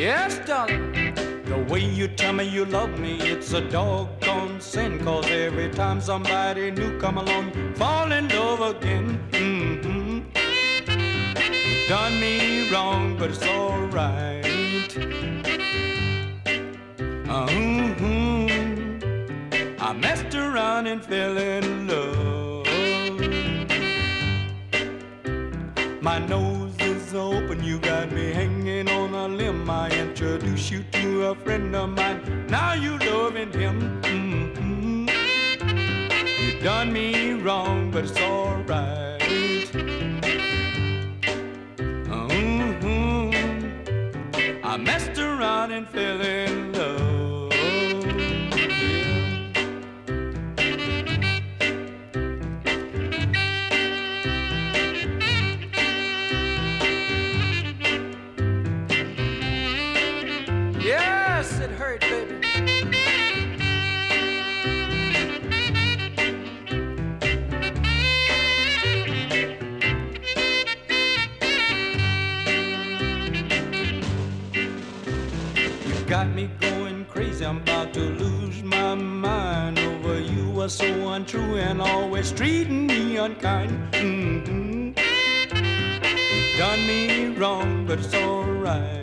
Yes, darling. The way you tell me you love me, it's a doggone sin. 'Cause every time somebody new come along, fall in love again. Mm-hmm. You done me wrong, but it's alright. I messed around and fell in love. My nose is open, you got me hanging on a limb. I introduce you to a friend of mine, now you loving him. Mm-hmm. You done me wrong, but it's alright. I messed around and fell in love. Yes, it hurt, baby. You got me going crazy, I'm about to lose my mind over you. Were so untrue and always treating me unkind. Mm-hmm. You done me wrong, but it's alright.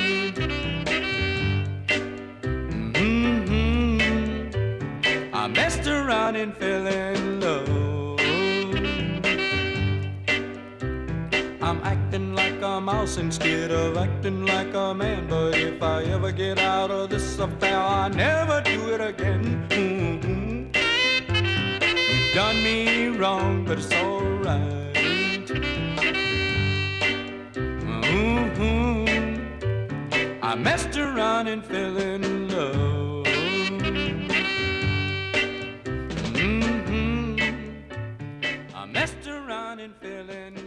I messed around and fell in love. I'm acting like a mouse instead of acting like a man. But if I ever get out of this affair, I'll never do it again. Mm-hmm. You done me wrong, but it's alright. Mm-hmm. I messed around and fell in love. I messed around and fell in